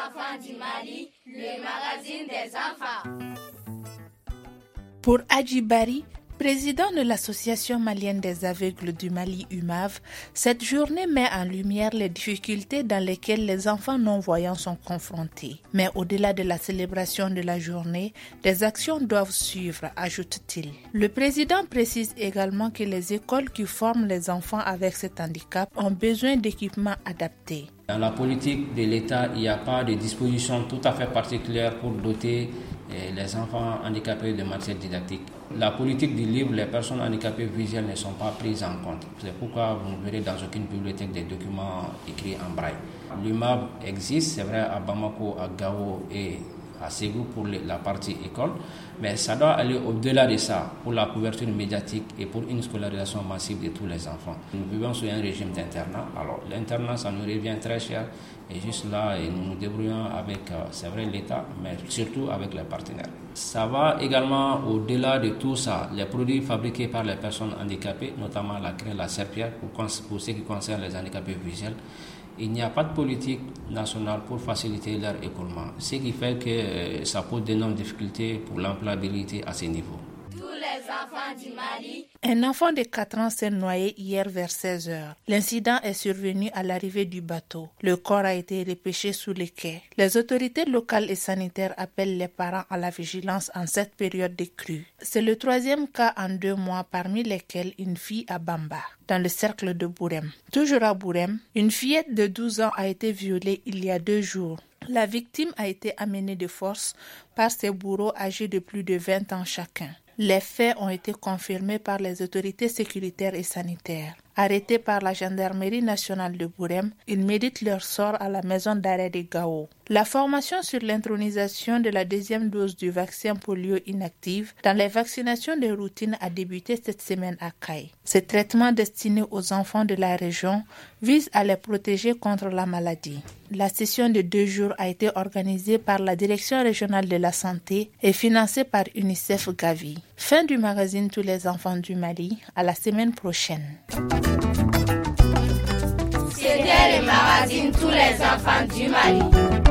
enfants du Mali, le magazine des enfants. Pour Adjibari, président de l'Association malienne des aveugles du Mali UMAV, cette journée met en lumière les difficultés dans lesquelles les enfants non-voyants sont confrontés. Mais au-delà de la célébration de la journée, des actions doivent suivre, ajoute-t-il. Le président précise également que les écoles qui forment les enfants avec cet handicap ont besoin d'équipements adaptés. Dans la politique de l'État, il n'y a pas de disposition tout à fait particulière pour doter les enfants handicapés de matière didactique. La politique du livre, les personnes handicapées visuelles ne sont pas prises en compte. C'est pourquoi vous ne verrez dans aucune bibliothèque des documents écrits en braille. L'UMAV existe, c'est vrai, à Bamako, à Gao et à Ségou pour la partie école, mais ça doit aller au-delà de ça pour la couverture médiatique et pour une scolarisation massive de tous les enfants. Nous vivons sous un régime d'internat. Alors l'internat, ça nous revient très cher et juste là, nous nous débrouillons avec, c'est vrai, l'État, mais surtout avec les partenaires. Ça va également au-delà de tout ça, les produits fabriqués par les personnes handicapées, notamment la craie, la serpillère, pour ce qui concerne les handicapés visuels. Il n'y a pas de politique nationale pour faciliter leur écoulement, ce qui fait que ça pose d'énormes difficultés pour l'employabilité à ce niveau. Tous les enfants du Mali. Un enfant de 4 ans s'est noyé hier vers 16 heures. L'incident est survenu à l'arrivée du bateau. Le corps a été repêché sous les quais. Les autorités locales et sanitaires appellent les parents à la vigilance en cette période de crue. C'est le 3e cas en 2 mois, parmi lesquels une fille à Bamba, dans le cercle de Bourem. Toujours à Bourem, une fillette de 12 ans a été violée il y a 2 jours. La victime a été amenée de force par ses bourreaux âgés de plus de 20 ans chacun. Les faits ont été confirmés par les autorités sécuritaires et sanitaires. Arrêtés par la gendarmerie nationale de Bourem, ils méditent leur sort à la maison d'arrêt de Gao. La formation sur l'intronisation de la 2e dose du vaccin polio inactive dans les vaccinations de routine a débuté cette semaine à Kay. Ce traitement destiné aux enfants de la région vise à les protéger contre la maladie. La session de 2 jours a été organisée par la Direction régionale de la santé et financée par UNICEF Gavi. Fin du magazine Tous les enfants du Mali, à la semaine prochaine. C'était le magazine Tous les enfants du Mali.